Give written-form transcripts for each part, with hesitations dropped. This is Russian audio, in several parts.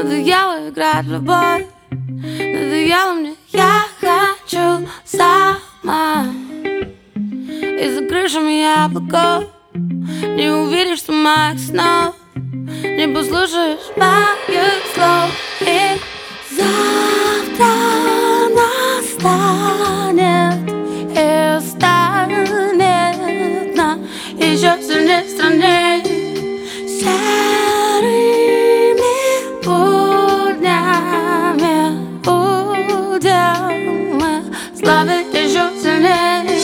Надоело играть в любовь, надоело мне, я хочу сама. И за крышами яблоков не увидишь ты моих снов, не послушаешь моих слов. И завтра настанет и станет на еще сильнее стране. Серыми буднями будем мы славить еще сильнее.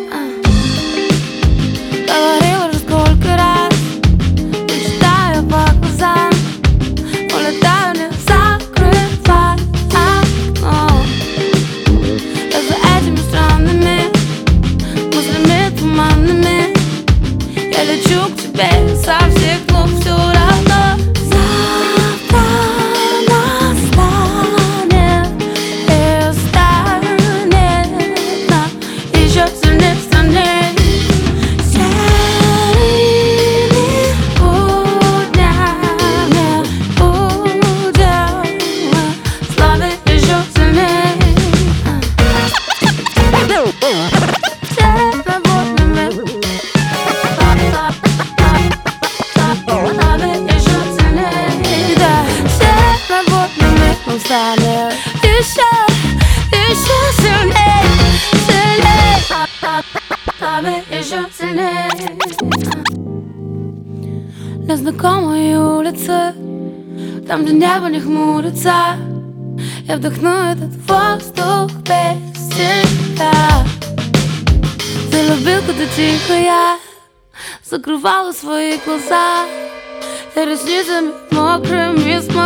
Говорила уже сколько раз, мечтаю по глазам, улетаю, не закрывай окно. Я за этими странными мыслями туманными, я лечу к тебе со всех ног, все равно. Завтра настанет и станет на еще сильнее стране. Серыми буднями будем мы славить еще сильнее. Станет еще сильнее, сильнее, еще сильнее. На знакомой улице, там, где небо не хмурится, я вдохну этот воздух без тебя. Ты любил, когда тихо я закрывала свои глаза, и ресницами мокрыми смотрела.